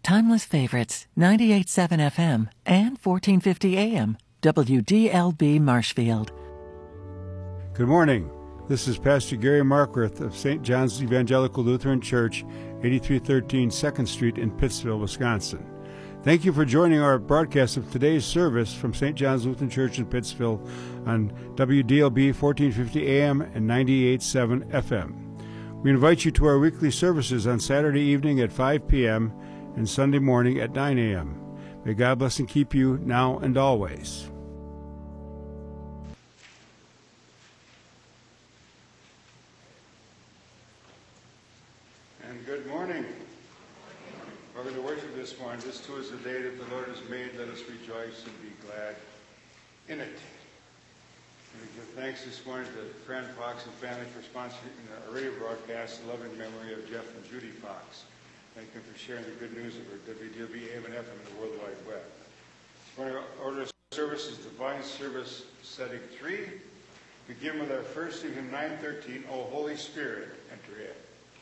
timeless favorites, 98.7 FM and 1450 AM, WDLB Marshfield. Good morning. This is Pastor Gary Markworth of St. John's Evangelical Lutheran Church, 8313 2nd Street in Pittsville, Wisconsin. Thank you for joining our broadcast of today's service from St. John's Lutheran Church in Pittsville on WDLB 1450 AM and 98.7 FM. We invite you to our weekly services on Saturday evening at 5 p.m. and Sunday morning at 9 a.m. May God bless and keep you now and always. And good morning. Welcome to worship this morning. This too is the day that the Lord has made. Let us rejoice and be glad in it. And we give thanks this morning to Fran Fox and family for sponsoring our radio broadcast in loving memory of Jeff and Judy Fox. Thank them for sharing the good news of our WDLB AM and FM and the World Wide Web. This morning, our order of service is Divine Service Setting 3. We begin with our first hymn, 913, O Holy Spirit, enter in.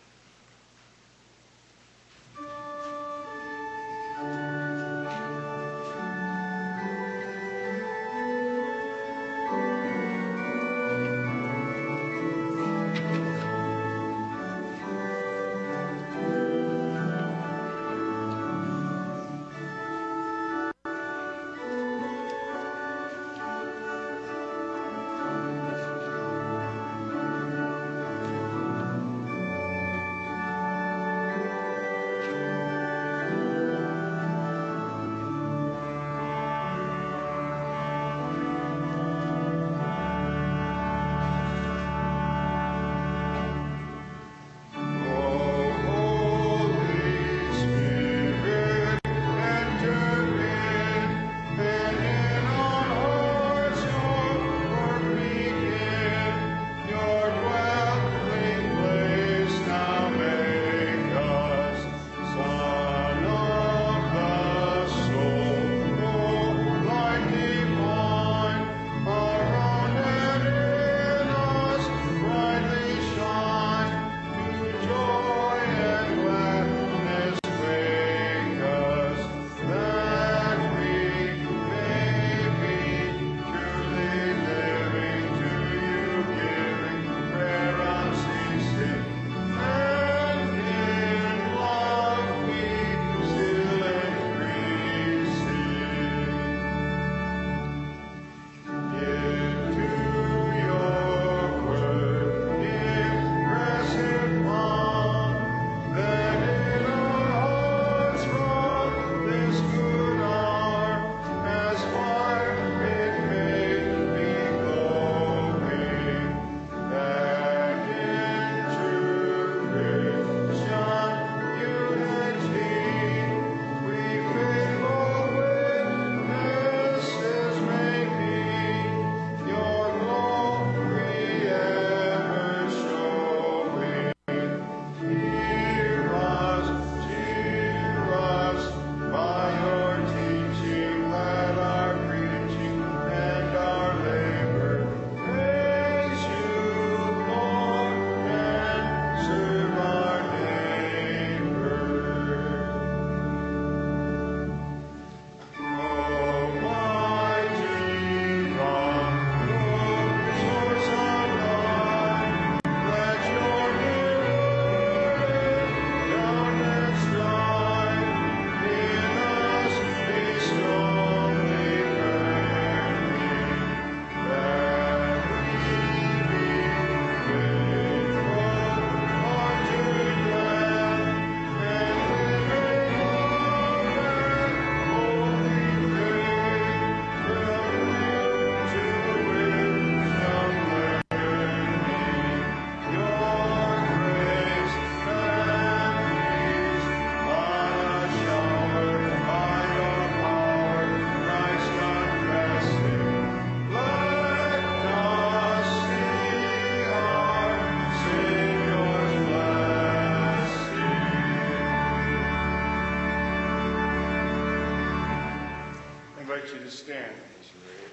You to stand as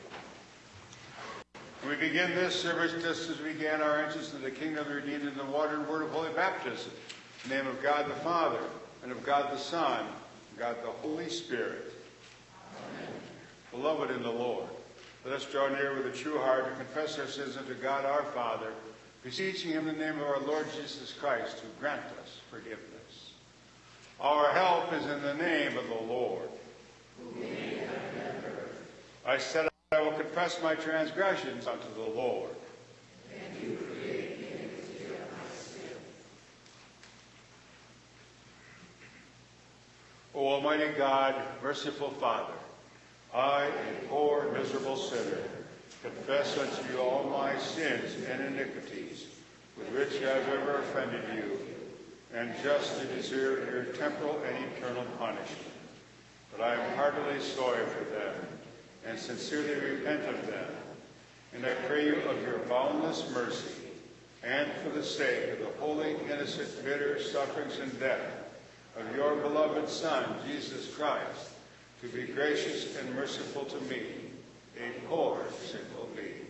you read. We begin this service just as we began our entrance into the kingdom of the redeemed in the water and word of holy baptism. In the name of God the Father, and of God the Son, God the Holy Spirit. Amen. Beloved in the Lord, let us draw near with a true heart to confess our sins unto God our Father, beseeching him in the name of our Lord Jesus Christ to grant us forgiveness. Our help is in the name of the Lord. Who made heaven and earth. I said I will confess my transgressions unto the Lord. And you forgave the iniquity of my sin. O Almighty God, merciful Father, I, a poor, miserable sinner, confess unto you all my sins and iniquities, with which I have ever offended you, and justly deserve your temporal and eternal punishment. But I am heartily sorry for them, and sincerely repent of them. And I pray you of your boundless mercy, and for the sake of the holy, innocent, bitter sufferings and death of your beloved Son, Jesus Christ, to be gracious and merciful to me, a poor, sinful being.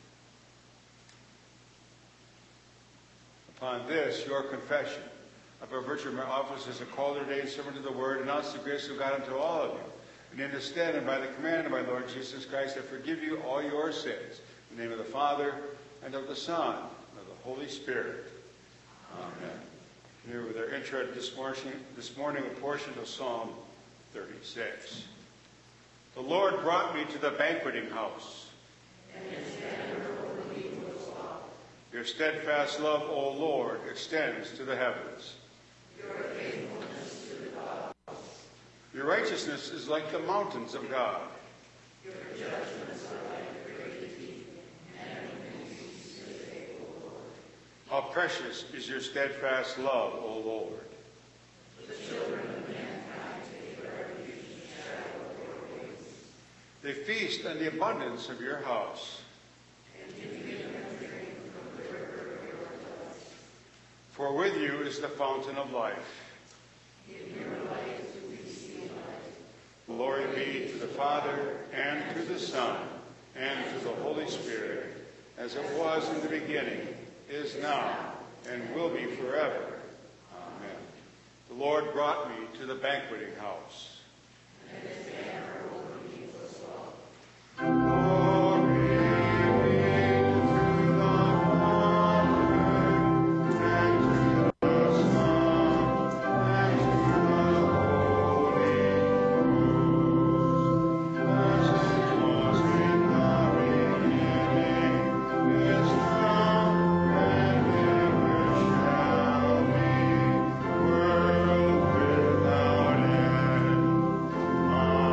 Upon this, your confession of our virtue of my office as a called and ordained servant of the word, announce the grace of God unto all of you. And in his stead and by the command of my Lord Jesus Christ, I forgive you all your sins. In the name of the Father, and of the Son, and of the Holy Spirit. Amen. Here with our intro this morning, a portion of Psalm 36. The Lord brought me to the banqueting house. And his banner over me was love. Your steadfast love, O Lord, extends to the heavens. Your faithfulness to the clouds. Your righteousness is like the mountains of God. Your judgments are like the great deep, and everything ceases to take, O Lord. How precious is your steadfast love, O Lord. The children of mankind take refuge in the shadow of your wings. They feast on the abundance of your house. And you give them drink from the river of your blessing. For with you is the fountain of life. In your light do we see life. Glory be to the Father, and to the Son, and to the Holy Spirit, as it was in the beginning, is now, and will be forever. Amen. The Lord brought me to the banqueting house. And his banner over me was love. Glory be to the Father, and to the Son, and to the Holy Ghost, as it was in the beginning, is now, and ever shall be, world without end.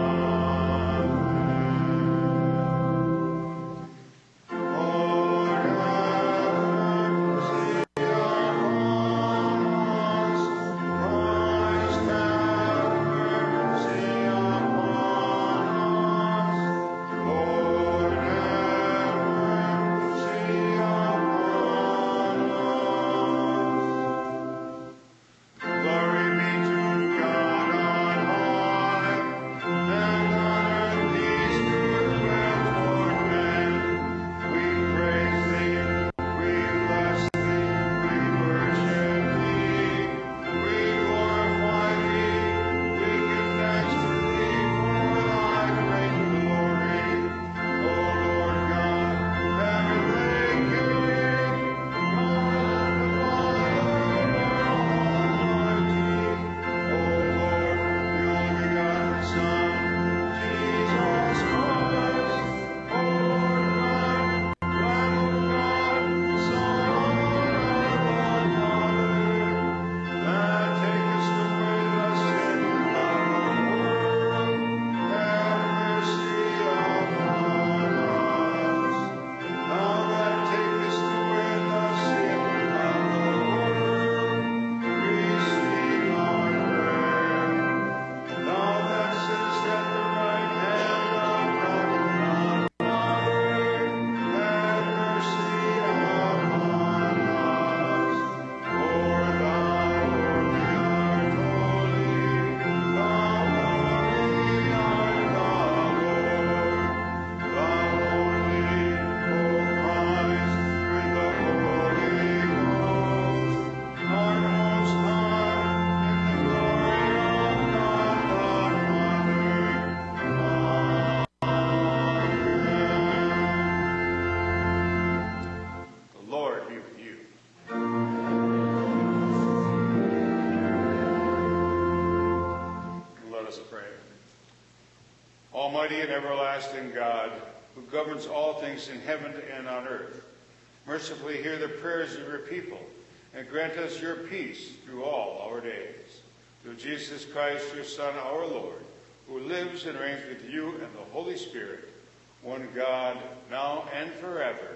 Almighty and everlasting God, who governs all things in heaven and on earth, mercifully hear the prayers of your people and grant us your peace through all our days. Through Jesus Christ, your Son, our Lord, who lives and reigns with you and the Holy Spirit, one God, now and forever.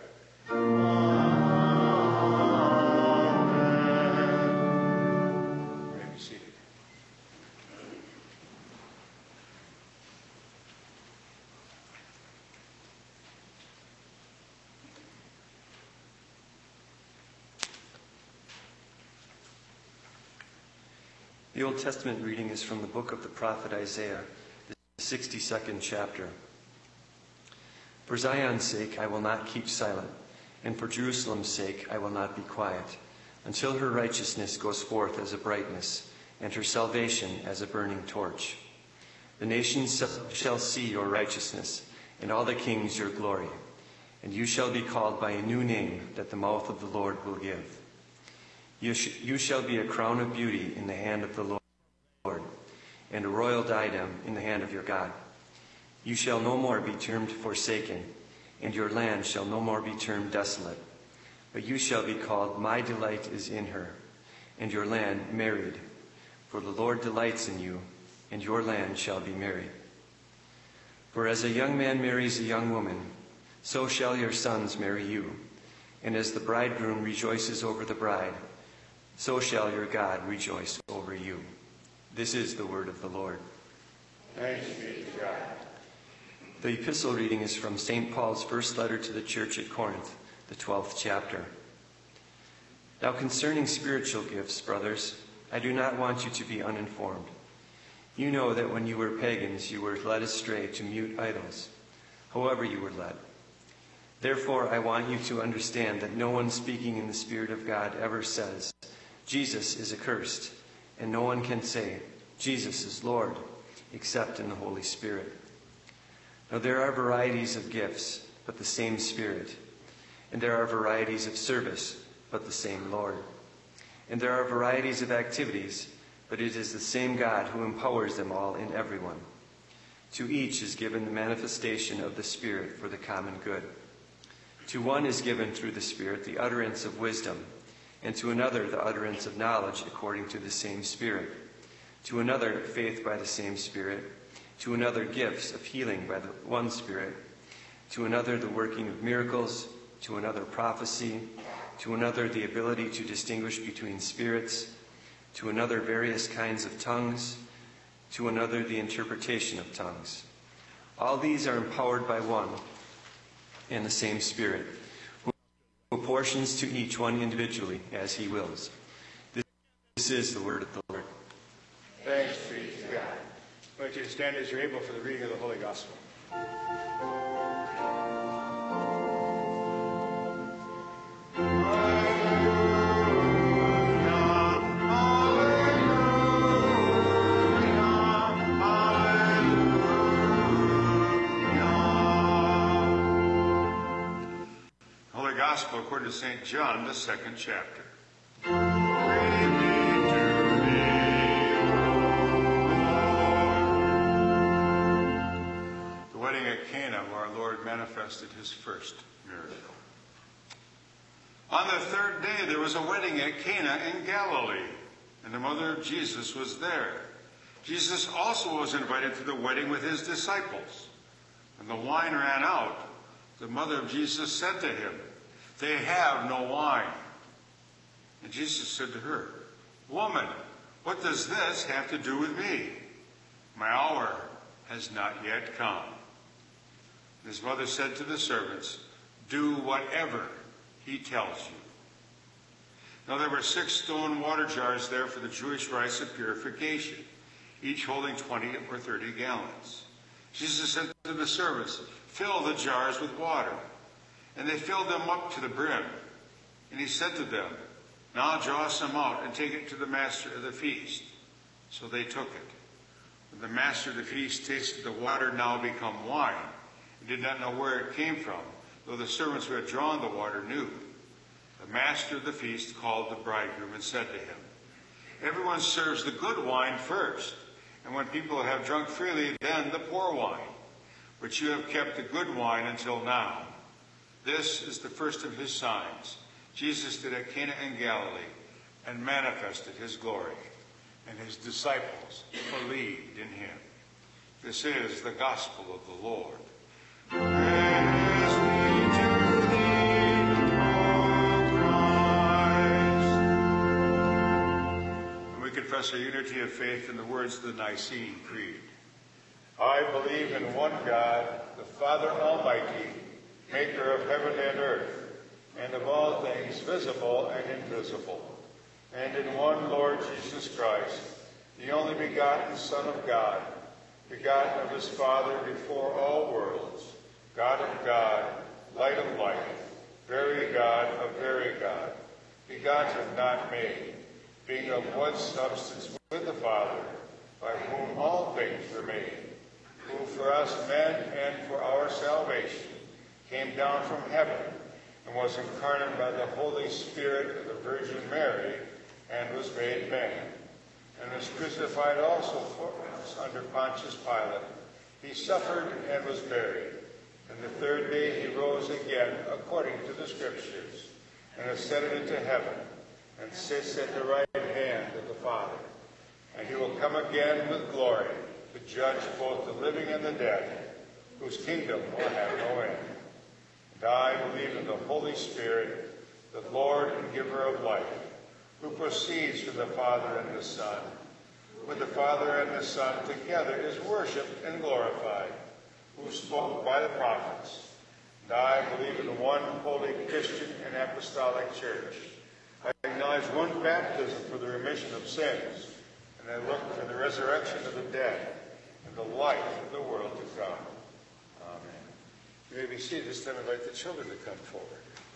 The Old Testament reading is from the book of the prophet Isaiah, the 62nd chapter. For Zion's sake I will not keep silent, and for Jerusalem's sake I will not be quiet, until her righteousness goes forth as a brightness, and her salvation as a burning torch. The nations shall see your righteousness, and all the kings your glory, and you shall be called by a new name that the mouth of the Lord will give. You shall be a crown of beauty in the hand of the Lord, and a royal diadem in the hand of your God. You shall no more be termed forsaken, and your land shall no more be termed desolate. But you shall be called, My delight is in her, and your land married. For the Lord delights in you, and your land shall be married. For as a young man marries a young woman, so shall your sons marry you. And as the bridegroom rejoices over the bride, so shall your God rejoice over you. This is the word of the Lord. Thanks be to God. The epistle reading is from St. Paul's first letter to the church at Corinth, the 12th chapter. Now concerning spiritual gifts, brothers, I do not want you to be uninformed. You know that when you were pagans, you were led astray to mute idols, however you were led. Therefore, I want you to understand that no one speaking in the Spirit of God ever says, Jesus is accursed, and no one can say, Jesus is Lord, except in the Holy Spirit. Now there are varieties of gifts, but the same Spirit. And there are varieties of service, but the same Lord. And there are varieties of activities, but it is the same God who empowers them all in everyone. To each is given the manifestation of the Spirit for the common good. To one is given through the Spirit the utterance of wisdom, and to another the utterance of knowledge according to the same Spirit. To another faith by the same Spirit. To another gifts of healing by the one Spirit. To another the working of miracles. To another prophecy. To another the ability to distinguish between spirits. To another various kinds of tongues. To another the interpretation of tongues. All these are empowered by one and the same Spirit, who apportions to each one individually as he wills. This is the word of the Lord. Thanks be to God. I want you to stand as you're able for the reading of the Holy Gospel. Holy Gospel according to St. John, the 2nd chapter. Manifested his first miracle. On the third day, there was a wedding at Cana in Galilee, and the mother of Jesus was there. Jesus also was invited to the wedding with his disciples. When the wine ran out, the mother of Jesus said to him, "They have no wine." And Jesus said to her, "Woman, what does this have to do with me? My hour has not yet come." His mother said to the servants, "Do whatever he tells you." Now there were 6 stone water jars there for the Jewish rites of purification, each holding 20 or 30 gallons. Jesus said to the servants, "Fill the jars with water." And they filled them up to the brim. And he said to them, "Now draw some out and take it to the master of the feast." So they took it. When the master of the feast tasted the water now become wine, he did not know where it came from, though the servants who had drawn the water knew. The master of the feast called the bridegroom and said to him, "Everyone serves the good wine first, and when people have drunk freely, then the poor wine. but you have kept the good wine until now. This is the first of his signs. Jesus did at Cana in Galilee and manifested his glory, and his disciples believed in him. This is the gospel of the Lord. Praise be to thee, O Christ. And we confess our unity of faith in the words of the Nicene Creed. I believe in one God, the Father Almighty, maker of heaven and earth, and of all things visible and invisible, and in one Lord Jesus Christ, the only begotten Son of God, begotten of his Father before all worlds, God of God, light of light, very God of very God, begotten, not made, being of one substance with the Father, by whom all things were made, who for us men and for our salvation came down from heaven and was incarnate by the Holy Spirit of the Virgin Mary and was made man, and was crucified also for us under Pontius Pilate. He suffered and was buried, and the third day he rose again according to the Scriptures, and ascended into heaven, and sits at the right hand of the Father. And he will come again with glory to judge both the living and the dead, whose kingdom will have no end. And I believe in the Holy Spirit, the Lord and giver of life, who proceeds from the Father and the Son. With the Father and the Son together is worshipped and glorified, who spoke by the prophets. And I believe in one holy Christian and apostolic church. I acknowledge one baptism for the remission of sins, and I look for the resurrection of the dead and the life of the world to come. Amen. You may be seated. This time I invite the children to come forward.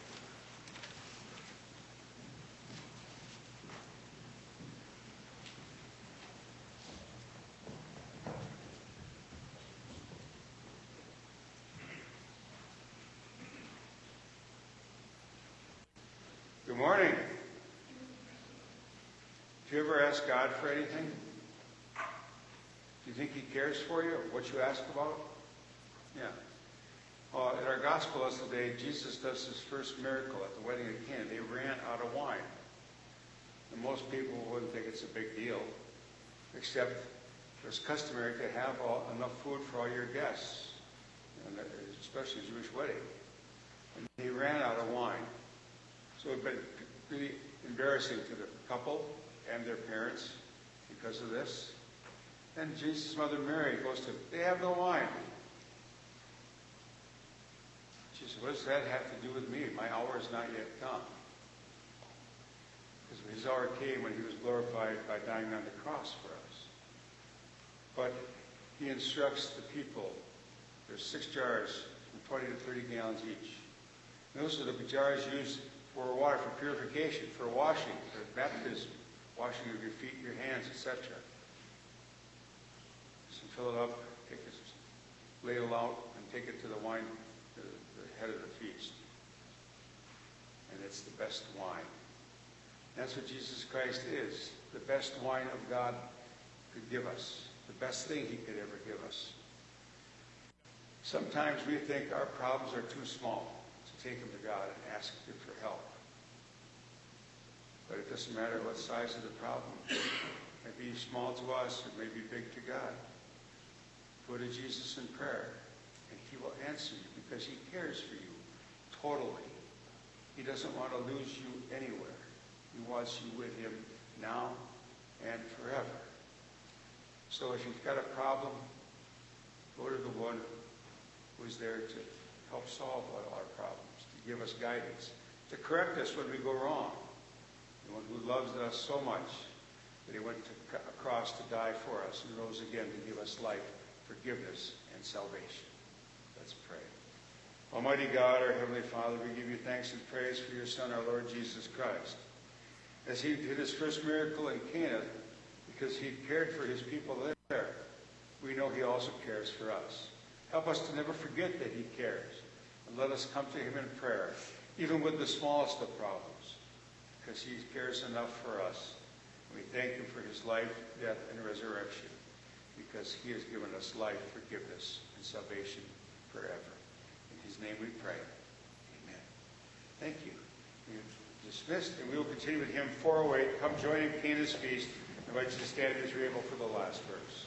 Good morning. Do you ever ask God for anything? Do you think he cares for you, what you ask about? Yeah. In our gospel lesson today, Jesus does his first miracle at the wedding of Cana. They ran out of wine. And most people wouldn't think it's a big deal, except it's customary to have enough food for all your guests, and especially a Jewish wedding. And he ran out of wine. So it had been really embarrassing to the couple and their parents because of this. And Jesus' mother Mary goes to, they have no wine. She said, what does that have to do with me? My hour has not yet come. Because his hour came when he was glorified by dying on the cross for us. But he instructs the people. There's 6 jars from 20 to 30 gallons each. And those are the jars used for water, for purification, for washing, for baptism, washing of your feet, your hands, etc. So fill it up, take it, ladle out, and take it to the wine, to the head of the feast. And it's the best wine. That's what Jesus Christ is, the best wine of God could give us, the best thing he could ever give us. Sometimes we think our problems are too small to take them to God and ask him for help. But it doesn't matter what size of the problem. It may be small to us, it may be big to God. Go to Jesus in prayer, and he will answer you because he cares for you totally. He doesn't want to lose you anywhere. He wants you with him now and forever. So if you've got a problem, go to the one who's there to help solve all our problems, to give us guidance, to correct us when we go wrong. The one who loves us so much that he went across to die for us and rose again to give us life, forgiveness, and salvation. Let's pray. Almighty God, our Heavenly Father, we give you thanks and praise for your Son, our Lord Jesus Christ. As he did his first miracle in Cana, because he cared for his people there, we know he also cares for us. Help us to never forget that he cares, and let us come to him in prayer, even with the smallest of problems, because he cares enough for us. We thank him for his life, death, and resurrection, because he has given us life, forgiveness, and salvation forever. In his name we pray. Amen. Thank you. We're dismissed, and we will continue with hymn 408, Come Join in Canaan's Feast. I invite you to stand as you're able for the last verse.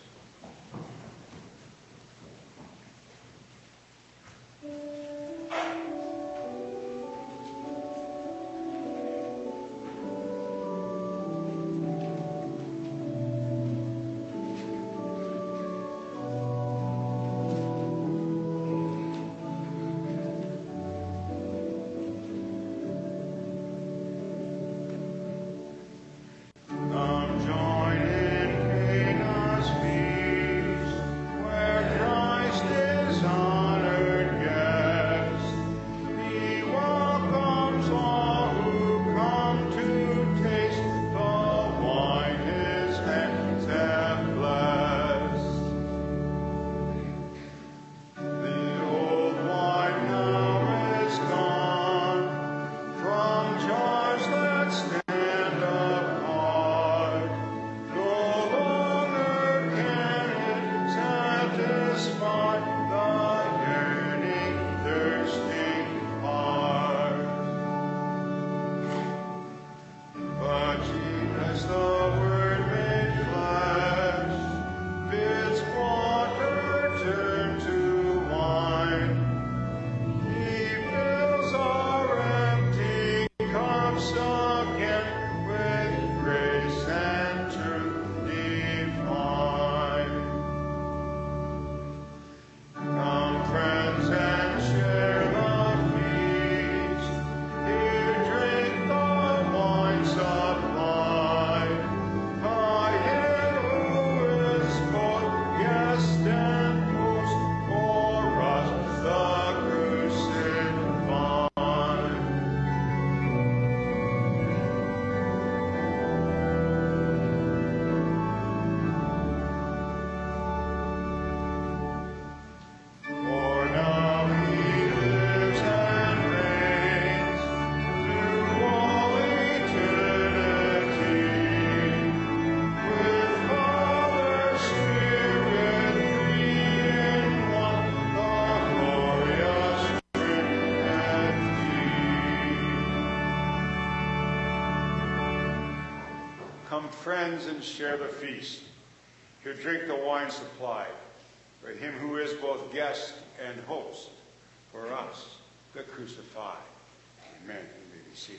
Come, friends, and share the feast. Here drink the wine supplied by him who is both guest and host for us, the crucified. Amen. You may be seated.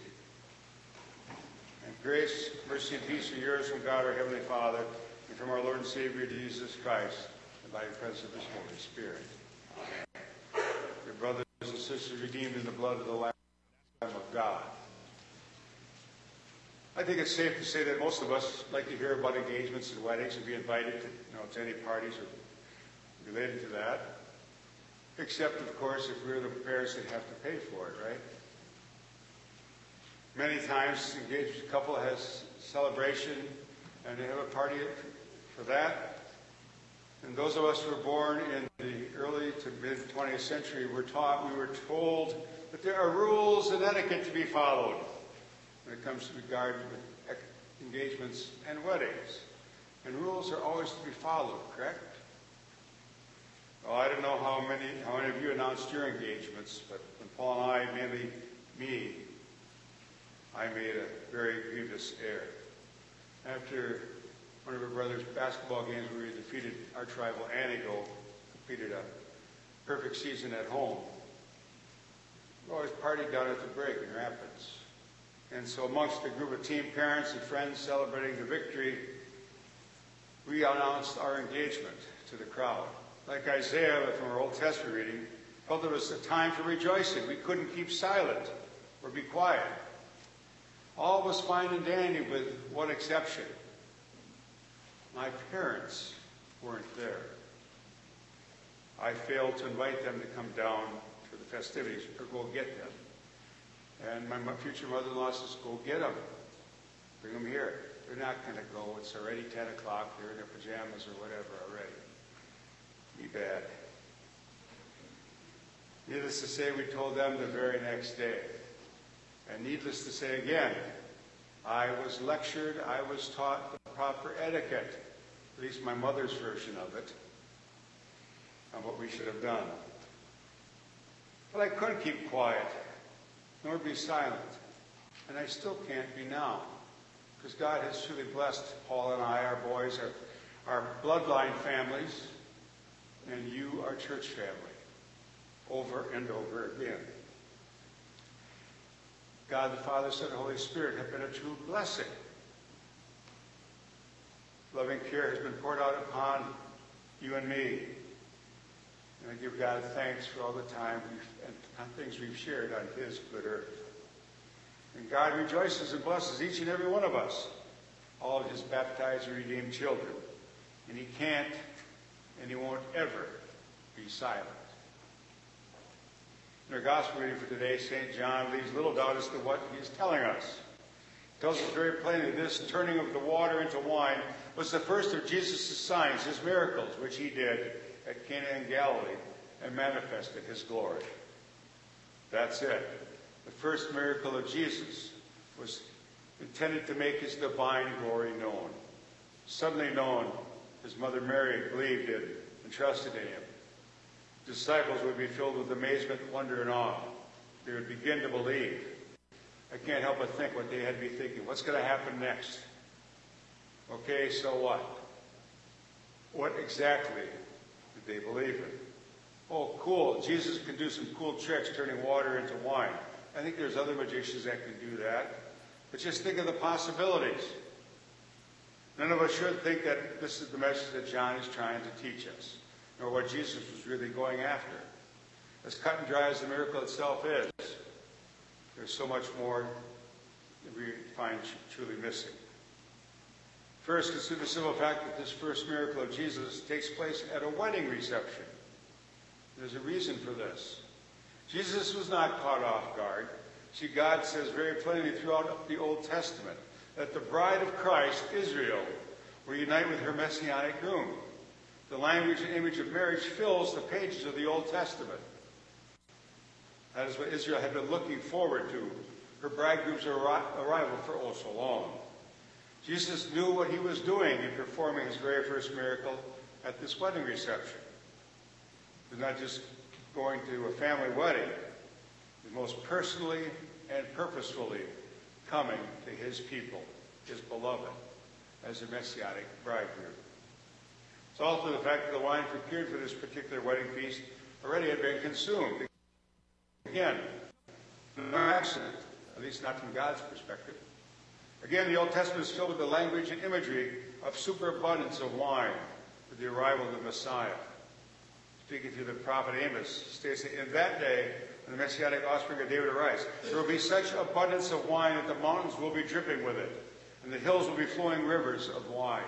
And grace, mercy, and peace are yours from God our Heavenly Father and from our Lord and Savior Jesus Christ, and by the presence of his Holy Spirit. Amen. Your brothers and sisters redeemed in the blood of the Lamb of God. I think it's safe to say that most of us like to hear about engagements and weddings and be invited to any parties or related to that. Except, of course, if we're the parents that have to pay for it, right? Many times, the engaged couple has celebration and they have a party for that. And those of us who were born in the early to mid-20th century we were told that there are rules and etiquette to be followed when it comes to regard with engagements and weddings. And rules are always to be followed, correct? Well, I don't know how many of you announced your engagements, but when Paul and I, mainly me, I made a very grievous error. After one of our brother's basketball games where we defeated our rival Antigo, completed a perfect season at home, we always partied down at the break in Rapids. And so amongst a group of team parents and friends celebrating the victory, we announced our engagement to the crowd. Like Isaiah from our Old Testament reading, felt it was a time for rejoicing. We couldn't keep silent or be quiet. All was fine and dandy with one exception. My parents weren't there. I failed to invite them to come down for the festivities or go get them. And my future mother-in-law says, go get them. Bring them here. They're not going to go. It's already 10 o'clock. They're in their pajamas or whatever already. Be bad. Needless to say, we told them the very next day. And needless to say again, I was lectured, I was taught the proper etiquette, at least my mother's version of it, on what we should have done. But I couldn't keep quiet, nor be silent. And I still can't be now. Because God has truly blessed Paul and I, our boys, our bloodline families, and you, our church family, over and over again. God the Father, Son, and Holy Spirit have been a true blessing. Loving care has been poured out upon you and me. And I give God thanks for all the time and things we've shared on his good earth. And God rejoices and blesses each and every one of us, all of his baptized and redeemed children. And he can't and he won't ever be silent. In our gospel reading for today, St. John leaves little doubt as to what he is telling us. He tells us very plainly this turning of the water into wine was the first of Jesus' signs, his miracles, which he did at Cana in Galilee and manifested his glory. That's it. The first miracle of Jesus was intended to make his divine glory known. Suddenly known, his mother Mary believed in and trusted in him. Disciples would be filled with amazement, wonder, and awe. They would begin to believe. I can't help but think what they had to be thinking. What's going to happen next? Okay, so what? What exactly did they believe in? Oh, cool. Jesus can do some cool tricks, turning water into wine. I think there's other magicians that can do that. But just think of the possibilities. None of us should think that this is the message that John is trying to teach us, nor what Jesus was really going after. As cut and dry as the miracle itself is, there's so much more that we find truly missing. First, consider the simple fact that this first miracle of Jesus takes place at a wedding reception. There's a reason for this. Jesus was not caught off guard. See, God says very plainly throughout the Old Testament that the bride of Christ, Israel, will unite with her messianic groom. The language and image of marriage fills the pages of the Old Testament. That is what Israel had been looking forward to, her bridegroom's arrival for oh so long. Jesus knew what he was doing in performing his very first miracle at this wedding reception. He was not just going to a family wedding. He was most personally and purposefully coming to his people, his beloved, as a messianic bridegroom. It's also the fact that the wine procured for this particular wedding feast already had been consumed. Again, no accident, at least not from God's perspective. Again, the Old Testament is filled with the language and imagery of superabundance of wine with the arrival of the Messiah. Speaking through the prophet Amos, states that in that day, when the Messianic offspring of David arise, there will be such abundance of wine that the mountains will be dripping with it, and the hills will be flowing rivers of wine.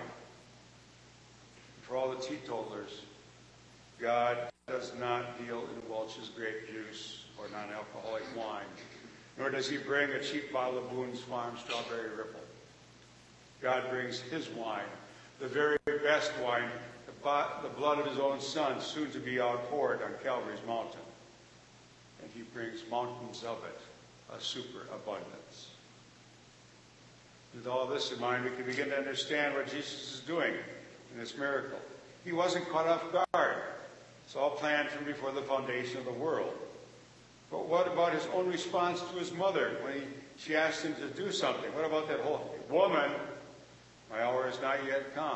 For all the teetotalers, God does not deal in Welch's grape juice or non-alcoholic wine, nor does he bring a cheap bottle of Boone's Farm Strawberry Ripple. God brings his wine, the very best wine, the blood of his own Son, soon to be outpoured on Calvary's mountain. And he brings mountains of it, a superabundance. With all this in mind, we can begin to understand what Jesus is doing in this miracle. He wasn't caught off guard. It's all planned from before the foundation of the world. But what about his own response to his mother when she asked him to do something? What about that whole, woman, my hour has not yet come.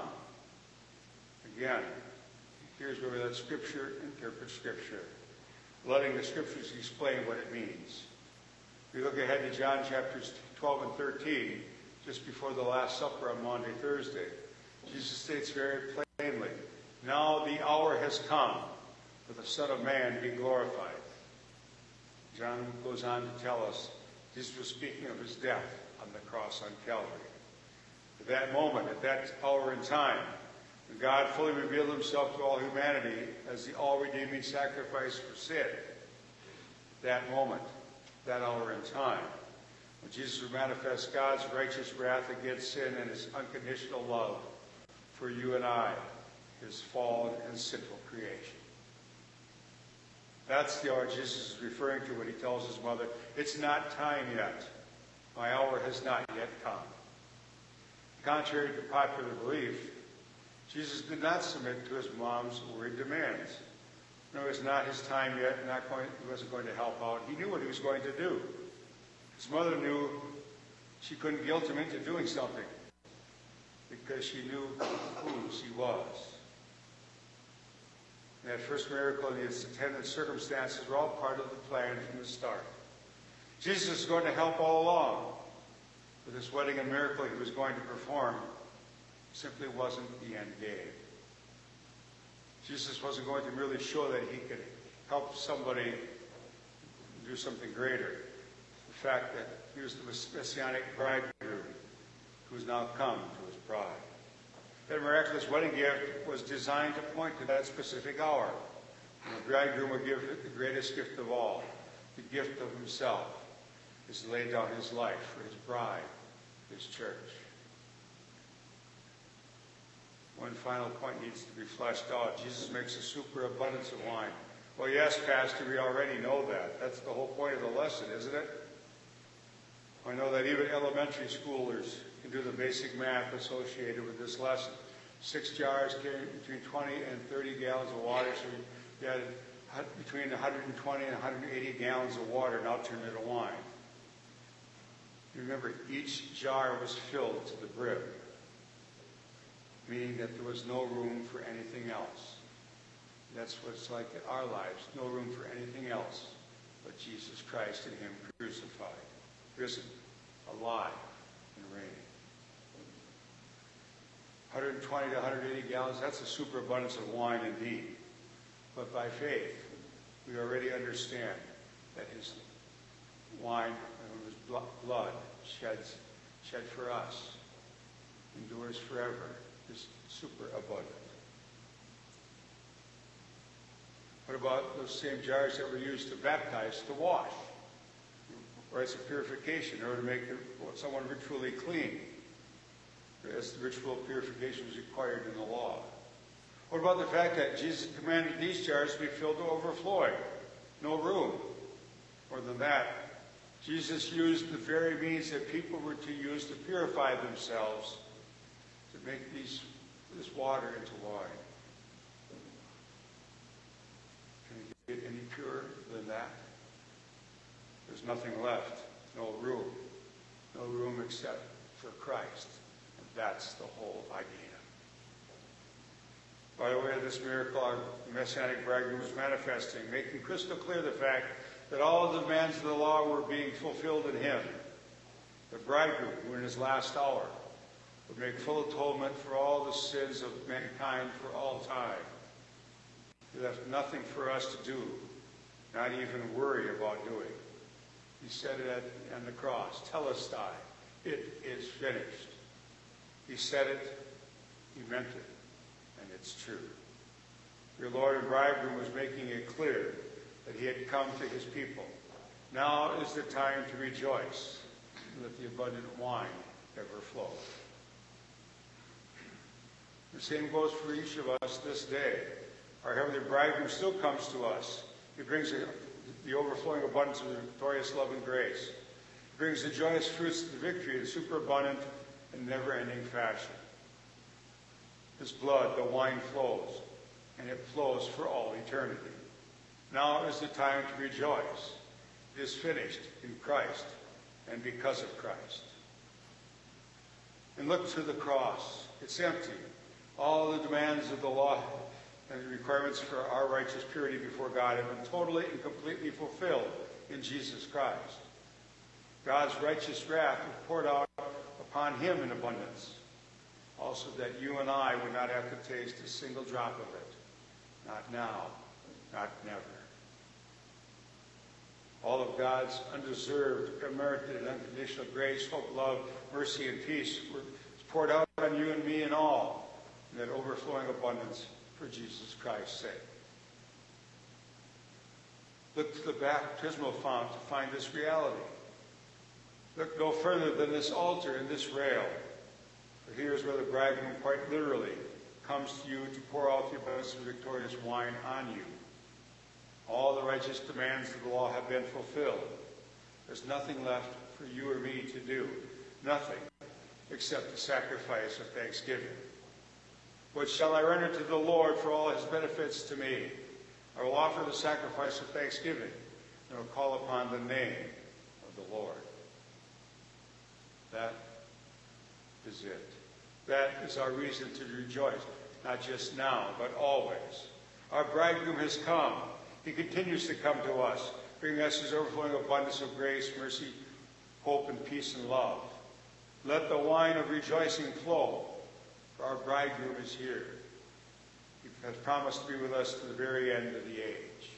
Again, here's where we let Scripture interpret Scripture, letting the Scriptures explain what it means. We look ahead to John chapters 12 and 13, just before the Last Supper on Maundy, Thursday. Jesus states very plainly, now the hour has come for the Son of Man to be glorified. John goes on to tell us Jesus was speaking of his death on the cross on Calvary. At that moment, at that hour in time, when God fully revealed himself to all humanity as the all-redeeming sacrifice for sin, that moment, that hour in time, when Jesus would manifest God's righteous wrath against sin and his unconditional love for you and I, his fallen and sinful creation. That's the hour Jesus is referring to when he tells his mother, it's not time yet. My hour has not yet come. Contrary to popular belief, Jesus did not submit to his mom's worried demands. No, it was not his time yet. He wasn't going to help out. He knew what he was going to do. His mother knew she couldn't guilt him into doing something because she knew whose he was. And that first miracle and its attendant circumstances were all part of the plan from the start. Jesus is going to help all along. But this wedding and miracle he was going to perform simply wasn't the end game. Jesus wasn't going to merely show that he could help somebody do something greater. The fact that he was the messianic bridegroom who's now come to his bride. That miraculous wedding gift was designed to point to that specific hour when the bridegroom would give the greatest gift of all, the gift of himself, is to lay down his life for his bride, his church. One final point needs to be fleshed out. Jesus makes a superabundance of wine. Well, yes, Pastor, we already know that. That's the whole point of the lesson, isn't it? I know that even elementary schoolers can do the basic math associated with this lesson. 6 jars carrying between 20 and 30 gallons of water, so you had between 120 and 180 gallons of water, now turned into wine. Remember, each jar was filled to the brim, meaning that there was no room for anything else. That's what it's like in our lives, no room for anything else but Jesus Christ and him crucified, risen, alive, and reigning. 120 to 180 gallons, that's a superabundance of wine indeed. But by faith, we already understand that his wine and his blood shed for us endures forever, is superabundant. What about those same jars that were used to baptize, to wash? Or as a purification, in order to make someone ritually clean, as the ritual purification was required in the law. What about the fact that Jesus commanded these jars to be filled to overflowing? No room. More than that, Jesus used the very means that people were to use to purify themselves to make this water into wine. Can you get any purer than that? There's nothing left. No room. No room except for Christ. And that's the whole idea. By the way of this miracle, our Messianic bridegroom was manifesting, making crystal clear the fact that all the demands of the law were being fulfilled in him. The bridegroom, who in his last hour would make full atonement for all the sins of mankind for all time. He left nothing for us to do, not even worry about doing. He said it on the cross, Telestai, it is finished. He said it, he meant it, and it's true. Your Lord and bridegroom was making it clear that he had come to his people. Now is the time to rejoice and let the abundant wine ever flow. The same goes for each of us this day. Our heavenly bridegroom still comes to us. He brings the overflowing abundance of the victorious love and grace. He brings the joyous fruits of the victory, the superabundant and never-ending fashion. His blood, the wine flows, and it flows for all eternity. Now is the time to rejoice. It is finished in Christ and because of Christ. And look to the cross. It's empty. All the demands of the law and the requirements for our righteous purity before God have been totally and completely fulfilled in Jesus Christ. God's righteous wrath was poured out upon him in abundance, also that you and I would not have to taste a single drop of it. Not now, not never. All of God's undeserved, unmerited, and unconditional grace, hope, love, mercy, and peace was poured out on you and me and all in that overflowing abundance for Jesus Christ's sake. Look to the baptismal fount to find this reality. Look no further than this altar and this rail. For here is where the bridegroom quite literally comes to you to pour out the abundance of victorious wine on you. All the righteous demands of the law have been fulfilled. There's nothing left for you or me to do. Nothing except the sacrifice of thanksgiving. What shall I render to the Lord for all his benefits to me? I will offer the sacrifice of thanksgiving, and will call upon the name of the Lord. That is it. That is our reason to rejoice, not just now, but always. Our bridegroom has come. He continues to come to us, bringing us his overflowing abundance of grace, mercy, hope, and peace and love. Let the wine of rejoicing flow, for our bridegroom is here. He has promised to be with us to the very end of the age.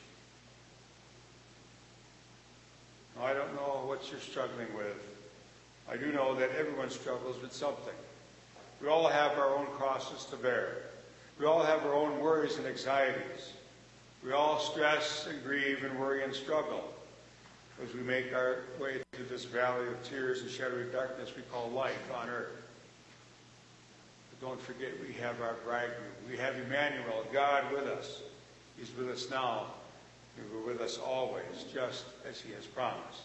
Now, I don't know what you're struggling with. I do know that everyone struggles with something. We all have our own crosses to bear. We all have our own worries and anxieties. We all stress and grieve and worry and struggle as we make our way through this valley of tears and shadowy darkness we call life on earth. But don't forget, we have our bridegroom. We have Emmanuel, God with us. He's with us now. He will be with us always, just as he has promised.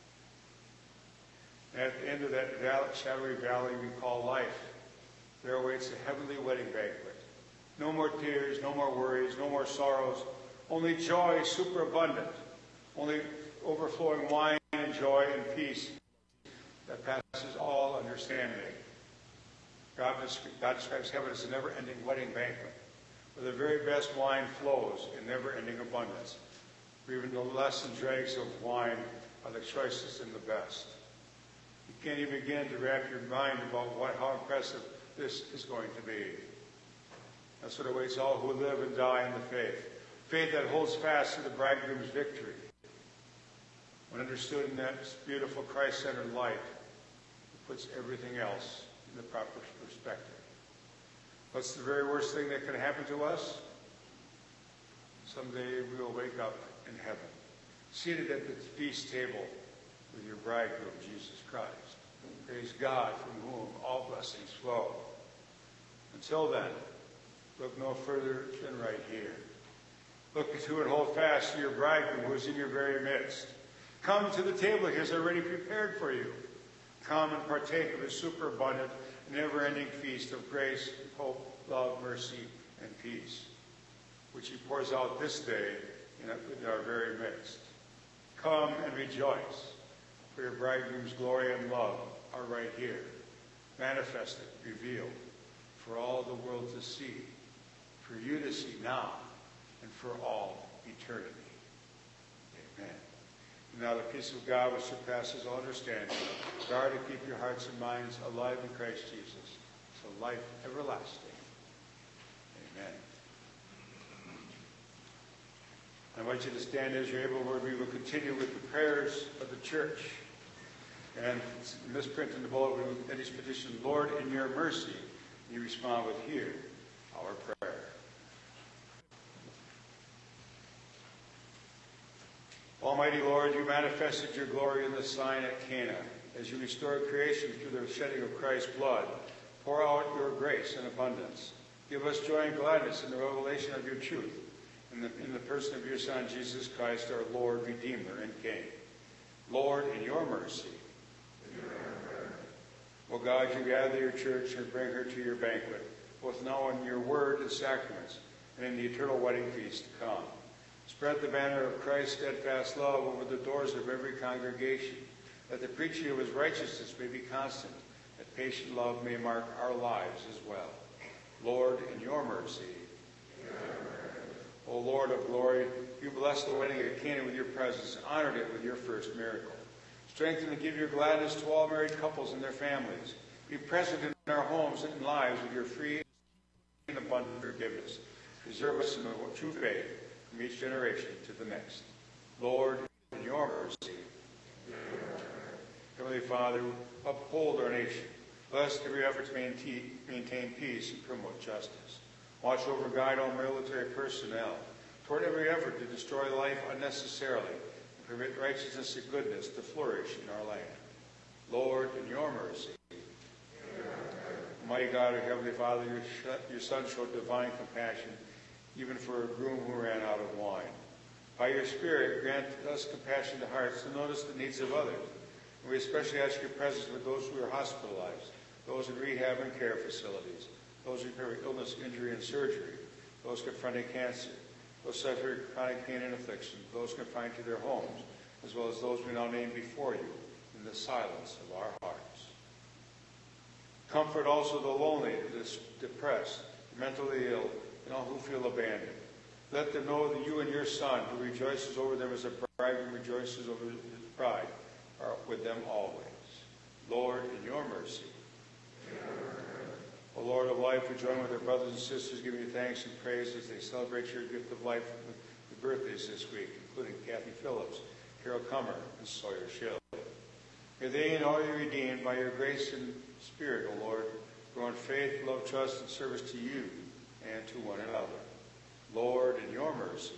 And at the end of that shadowy valley we call life, there awaits a heavenly wedding banquet. No more tears, no more worries, no more sorrows, only joy superabundant, only overflowing wine and joy and peace that passes all understanding. God describes heaven as a never-ending wedding banquet, where the very best wine flows in never-ending abundance, where even the less and dregs of wine are the choicest and the best. You can't even begin to wrap your mind about how impressive this is going to be. That's what awaits all who live and die in the faith. Faith that holds fast to the bridegroom's victory. When understood in that beautiful Christ-centered light, it puts everything else in the proper perspective. What's the very worst thing that can happen to us? Someday we will wake up in heaven, seated at the feast table with your bridegroom, Jesus Christ. Praise God, from whom all blessings flow. Until then, look no further than right here. Look to and hold fast to your bridegroom who is in your very midst. Come to the table he has already prepared for you. Come and partake of his superabundant, never-ending feast of grace, hope, love, mercy, and peace, which he pours out this day in our very midst. Come and rejoice, for your bridegroom's glory and love are right here, manifested, revealed, for all the world to see, for you to see now, and for all eternity. Amen. And now the peace of God, which surpasses all understanding, guard and keep your hearts and minds alive in Christ Jesus, so life everlasting. Amen. I invite you to stand as you're able, where we will continue with the prayers of the church. And in this print in the bulletin, that is petition, Lord, in your mercy, you respond with, hear our prayer. Almighty Lord, you manifested your glory in the sign at Cana. As you restored creation through the shedding of Christ's blood, pour out your grace in abundance. Give us joy and gladness in the revelation of your truth, in the person of your Son, Jesus Christ, our Lord, Redeemer, and King. Lord, in your mercy. O God, you gather your church and bring her to your banquet, both now in your word and sacraments, and in the eternal wedding feast to come. Spread the banner of Christ's steadfast love over the doors of every congregation, that the preaching of his righteousness may be constant, that patient love may mark our lives as well. Lord, in your mercy. O Lord of glory, you blessed the wedding at Cana with your presence, honored it with your first miracle. Strengthen and give your gladness to all married couples and their families. Be present in our homes and lives with your free and abundant forgiveness. Preserve us in the true faith from each generation to the next. Lord, in your mercy. Heavenly Father, uphold our nation. Bless every effort to maintain peace and promote justice. Watch over and guide all military personnel toward every effort to destroy life unnecessarily and permit righteousness and goodness to flourish in our land. Lord, in your mercy. Almighty God, our Heavenly Father, your Son showed divine compassion even for a groom who ran out of wine. By your Spirit, grant us compassion to hearts to notice the needs of others. And we especially ask your presence with those who are hospitalized, those in rehab and care facilities, those who carry illness, injury, and surgery, those confronting cancer, those suffering chronic pain and affliction, those confined to their homes, as well as those we now name before you in the silence of our hearts. Comfort also the lonely, the depressed, the mentally ill, and all who feel abandoned. Let them know that you and your Son, who rejoices over them as a bridegroom rejoices over his bride, are with them always. Lord, in your mercy. O Lord of life, we join with our brothers and sisters giving you thanks and praise as they celebrate your gift of life with the birthdays this week, including Kathy Phillips, Carol Kummer, and Sawyer Schill. May they and all you redeemed by your grace and Spirit, O Lord, grow in faith, love, trust, and service to you and to one another. Lord, in your mercy.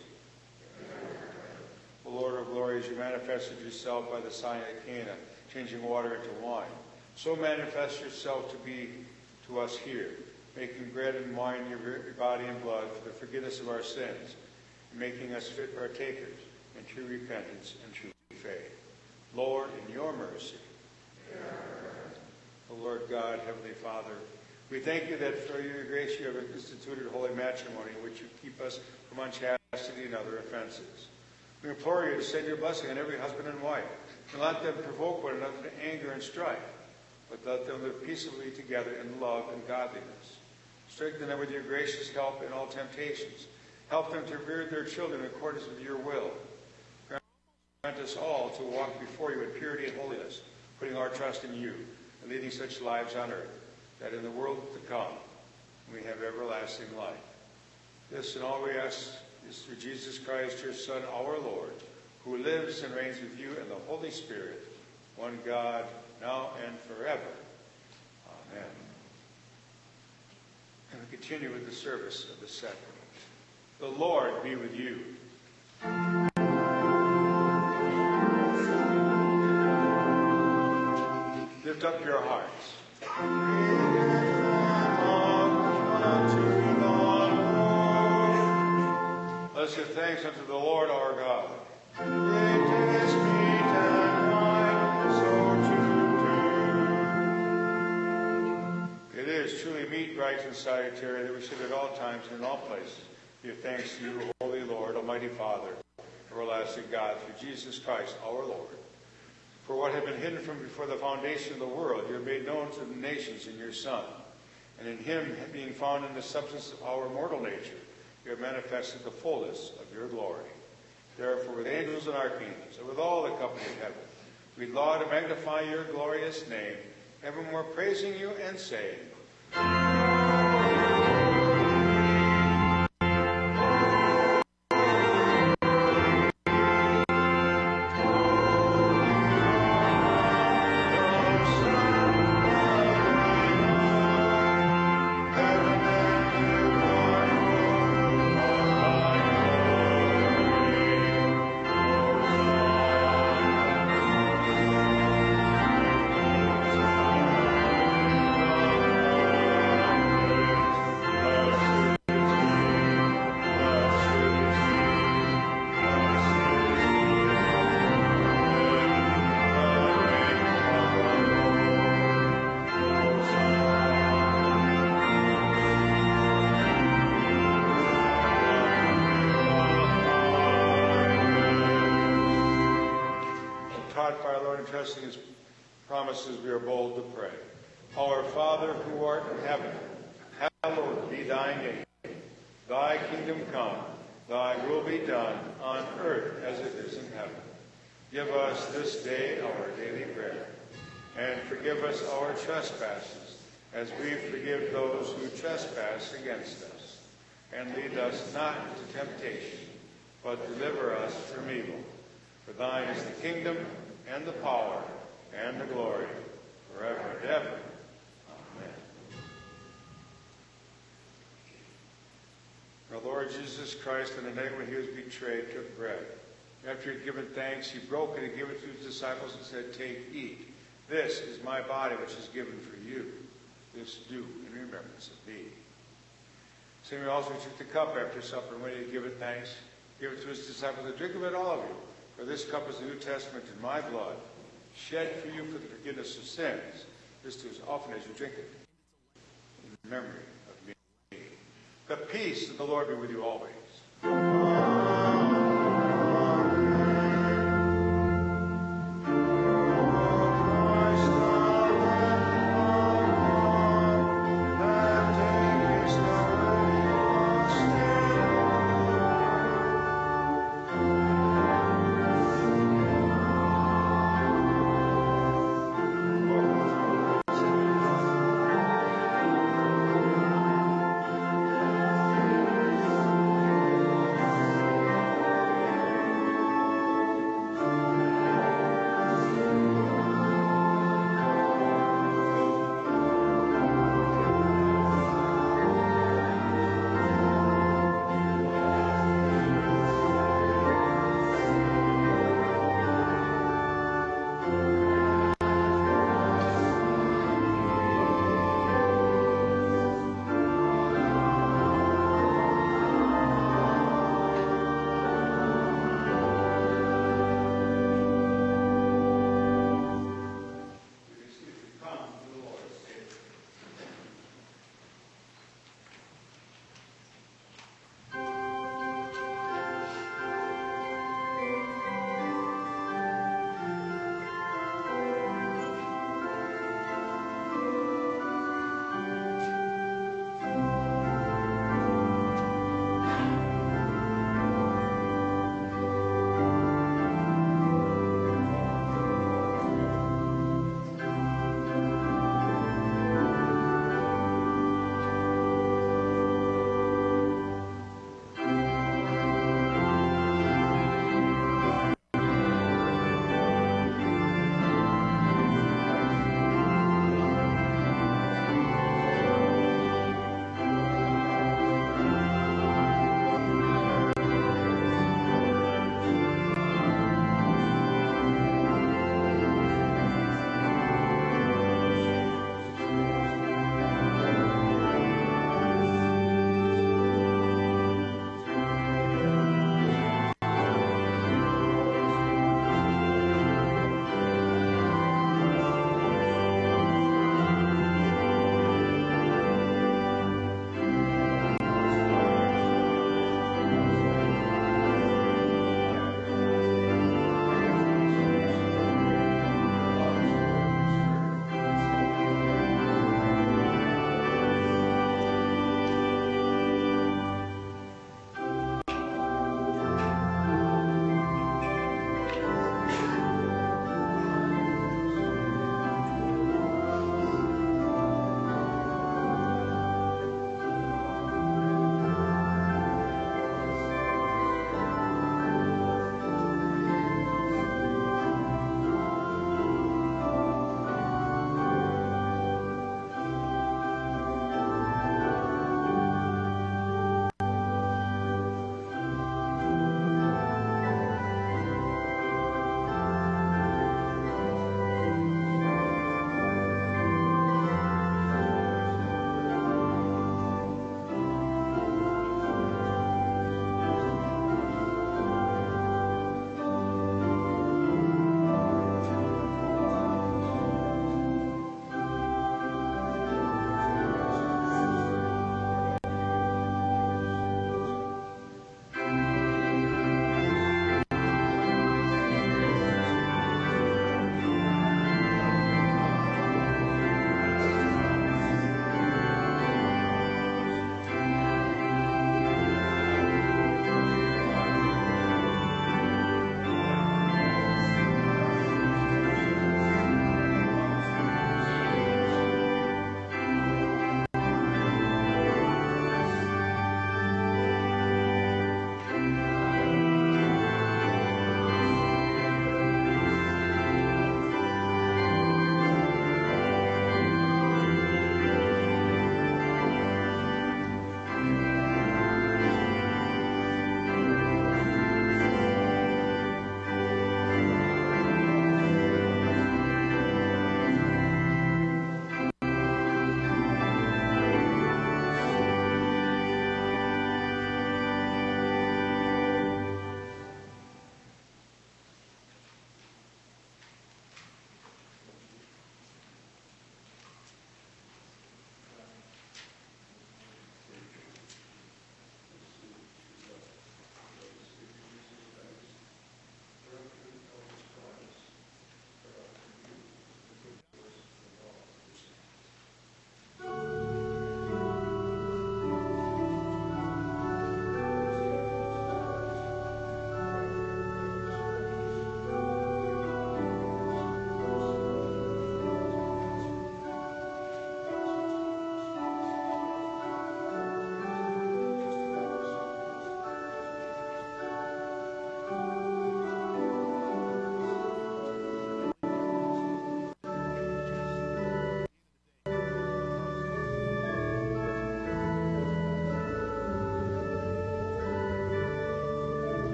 O Lord of glory, as you manifested yourself by the sign at Cana, changing water into wine, so manifest yourself to be to us here, making bread and wine your body and blood for the forgiveness of our sins, and making us fit partakers in true repentance and true faith. Lord, in your mercy. O Lord God, Heavenly Father, we thank you that for your grace you have instituted holy matrimony, in which you keep us from unchastity and other offenses. We implore you to send your blessing on every husband and wife, and not them provoke one another to anger and strife, but let them live peaceably together in love and godliness. Strengthen them with your gracious help in all temptations. Help them to rear their children in accordance with your will. Grant us all to walk before you in purity and holiness, putting our trust in you, and leading such lives on earth, that in the world to come we have everlasting life. This and all we ask is through Jesus Christ, your Son, our Lord, who lives and reigns with you and the Holy Spirit, one God, now and forever. Amen. And we continue with the service of the sacrament. The Lord be with you. Lift up your hearts. Let's give thanks unto the Lord our God. It is meet and right so to do. It is truly meet, right, and salutary that we should at all times and in all places give thanks to you, Holy Lord, Almighty Father, everlasting God, through Jesus Christ our Lord. For what had been hidden from before the foundation of the world, you have made known to the nations in your Son. And in him, being found in the substance of our mortal nature, you have manifested the fullness of your glory. Therefore, with angels and archangels, and with all the company of heaven, we laud and magnify your glorious name, evermore praising you and saying, trusting his promises, we are bold to pray. Our Father, who art in heaven, hallowed be thy name. Thy kingdom come, thy will be done on earth as it is in heaven. Give us this day our daily bread, and forgive us our trespasses, as we forgive those who trespass against us. And lead us not into temptation, but deliver us from evil. For thine is the kingdom, and the power, and the glory, forever and ever. Amen. Our Lord Jesus Christ, on the night when he was betrayed, took bread. After he had given thanks, he broke it and gave it to his disciples and said, "Take, eat. This is my body, which is given for you. This do in remembrance of me." Same way also he took the cup after supper, and when he had given thanks, gave it to his disciples, and drink of it, all of you. For this cup is the New Testament in my blood, shed for you for the forgiveness of sins. This do as often as you drink it, in memory of me. The peace of the Lord be with you always.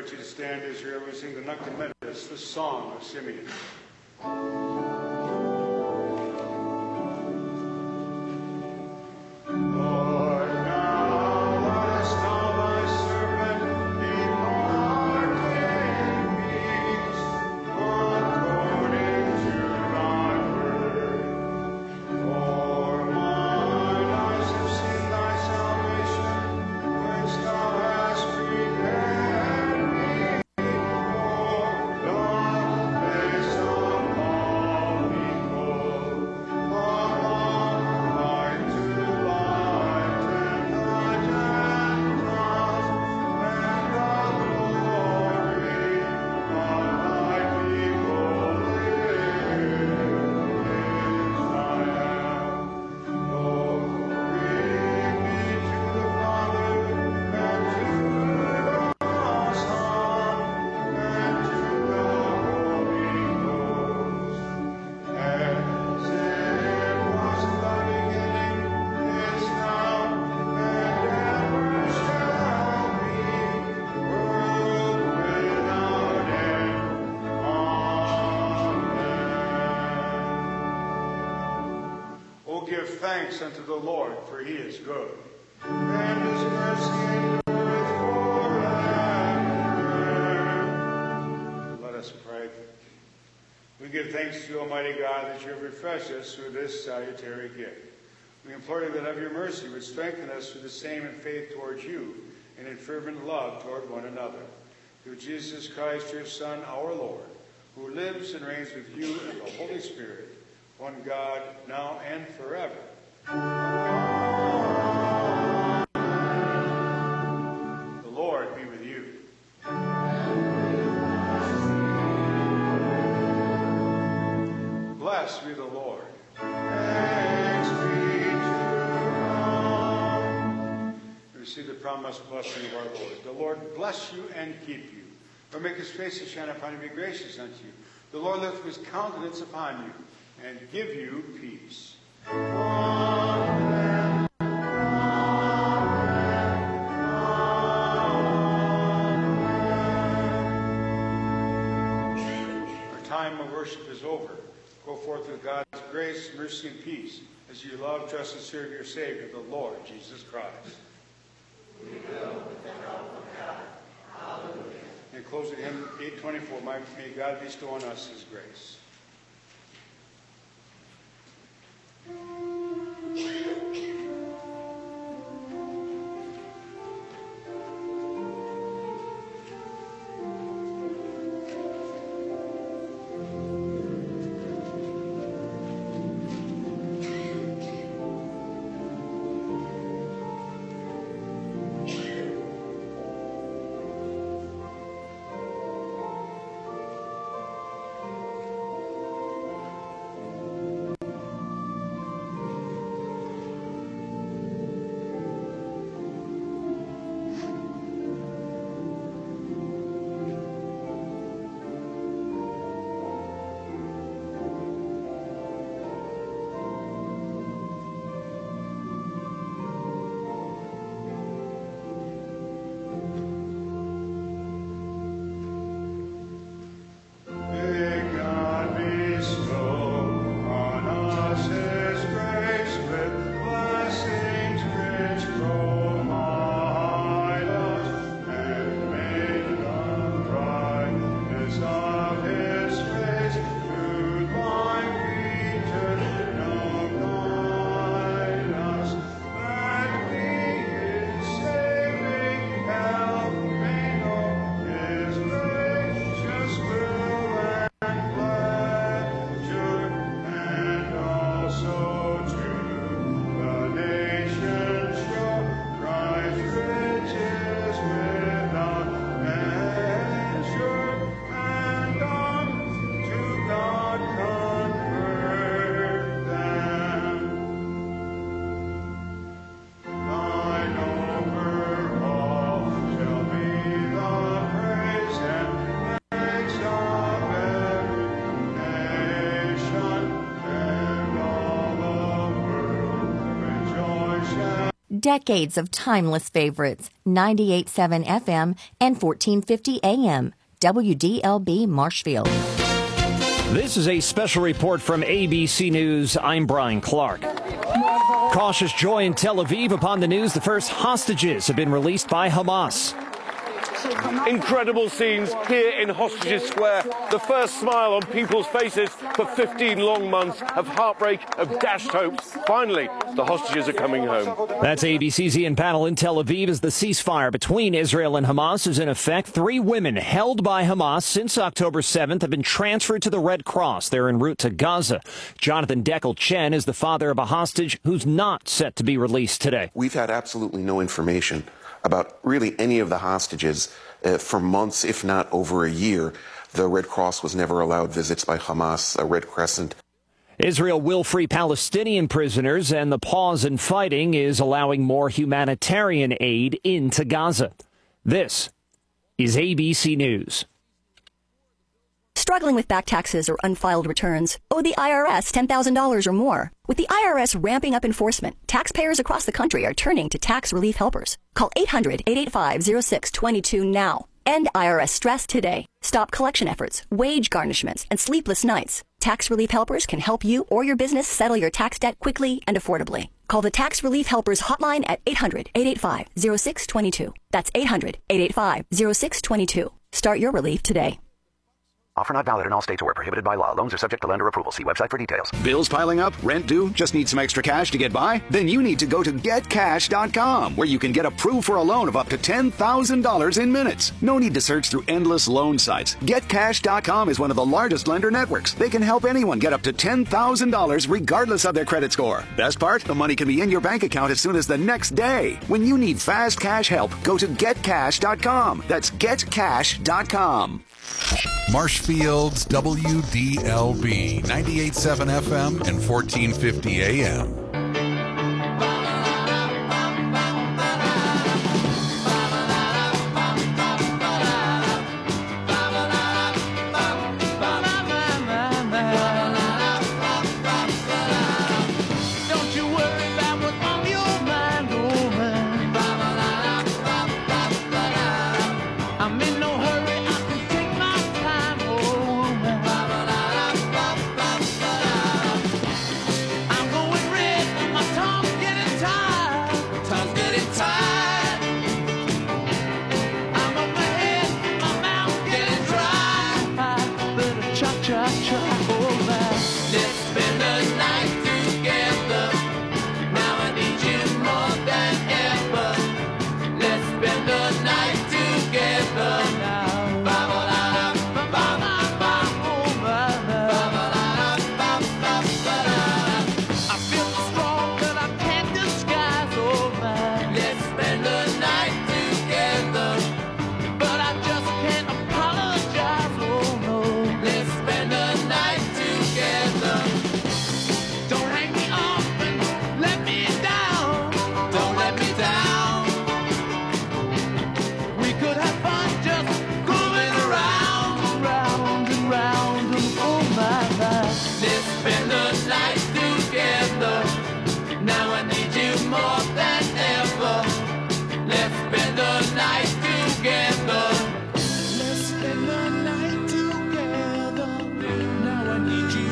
invite you to stand as you're able to sing the Nunc Dimittis, the Song of Simeon. Give thanks unto the Lord, for he is good, and his mercy endureth forever. Let us pray. We give thanks to you, Almighty God, that you have refreshed us through this salutary gift. We implore you that of your mercy would strengthen us through the same in faith towards you and in fervent love toward one another. Through Jesus Christ, your Son, our Lord, who lives and reigns with you and the Holy Spirit, one God, now and forever. The Lord be with you. Blessed be the Lord. Thanks be to God. Receive the promised blessing of our Lord. The Lord bless you and keep you. Or make his face to shine upon you and be gracious unto you. The Lord lift his countenance upon you and give you peace. Amen. Our time of worship is over. Go forth with God's grace, mercy, and peace as you love, trust, and serve your Savior, the Lord Jesus Christ. We will with the help of God. Hallelujah. And closing hymn 824, may God bestow on us his grace. Decades of timeless favorites. 98.7 FM and 1450 AM. WDLB Marshfield. This is a special report from ABC News. I'm Brian Clark. Cautious joy in Tel Aviv upon the news the first hostages have been released by Hamas. Incredible scenes here in Hostages Square. The first smile on people's faces for 15 long months of heartbreak, of dashed hopes. Finally, the hostages are coming home. That's ABC's Ian Panel in Tel Aviv as the ceasefire between Israel and Hamas is in effect. 3 women held by Hamas since October 7th have been transferred to the Red Cross. They're en route to Gaza. Jonathan Deckel Chen is the father of a hostage who's not set to be released today. We've had absolutely no information about really any of the hostages for months, if not over a year. The Red Cross was never allowed visits by Hamas, a Red Crescent. Israel will free Palestinian prisoners, and the pause in fighting is allowing more humanitarian aid into Gaza. This is ABC News. Struggling with back taxes or unfiled returns? Owe the IRS $10,000 or more? With the IRS ramping up enforcement, taxpayers across the country are turning to tax relief helpers. Call 800-885-0622 now. End IRS stress today. Stop collection efforts, wage garnishments, and sleepless nights. Tax relief helpers can help you or your business settle your tax debt quickly and affordably. Call the Tax Relief Helpers hotline at 800-885-0622. That's 800-885-0622. Start your relief today. Offer not valid in all states or prohibited by law. Loans are subject to lender approval. See website for details. Bills piling up? Rent due? Just need some extra cash to get by? Then you need to go to GetCash.com, where you can get approved for a loan of up to $10,000 in minutes. No need to search through endless loan sites. GetCash.com is one of the largest lender networks. They can help anyone get up to $10,000 regardless of their credit score. Best part? The money can be in your bank account as soon as the next day. When you need fast cash help, go to GetCash.com. That's GetCash.com. Marshfield's WDLB 98.7 FM and 1450 AM. Could have fun just going around and round and round.